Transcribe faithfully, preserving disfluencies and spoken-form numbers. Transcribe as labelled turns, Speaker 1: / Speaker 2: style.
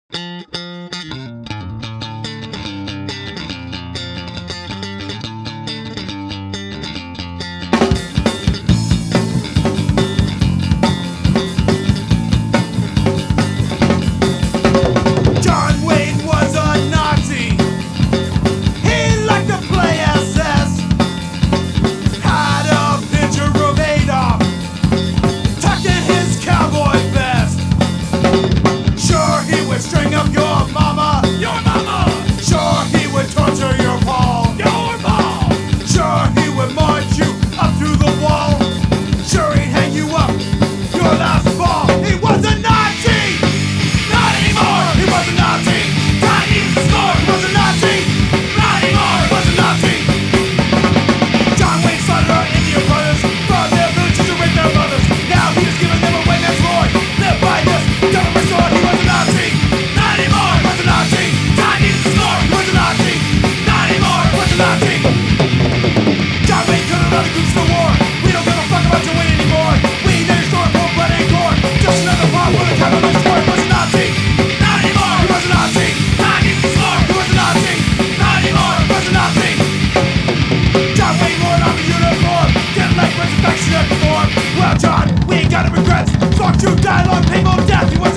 Speaker 1: String up your mama, your mama. Sure, he would torture your Paul, your Paul. Sure, he would march you up through the wall. Sure, he'd hang you up your last fall. He was a Nazi, not anymore. He was a Nazi, time even to score. He was a Nazi, not anymore. He was a Nazi. John Wayne slaughtered our Indian brothers, brought their villages to rape their mothers. Now he's giving them away next Lord. Live by this government sword. He was a Nazi. Nazi. John Wayne could've run the groups to war. We don't give a fuck about your win anymore. We ain't any store for blood and gore. Just another bomb for the capitalist war. He was a Nazi, not anymore. He was a Nazi, not even slow. He was a Nazi, not anymore. He was a Nazi. John Wayne wore an army uniform. Didn't like resurrection and reform. Well, John, we ain't got no regrets. Fuck you, dialogue, painful death. He was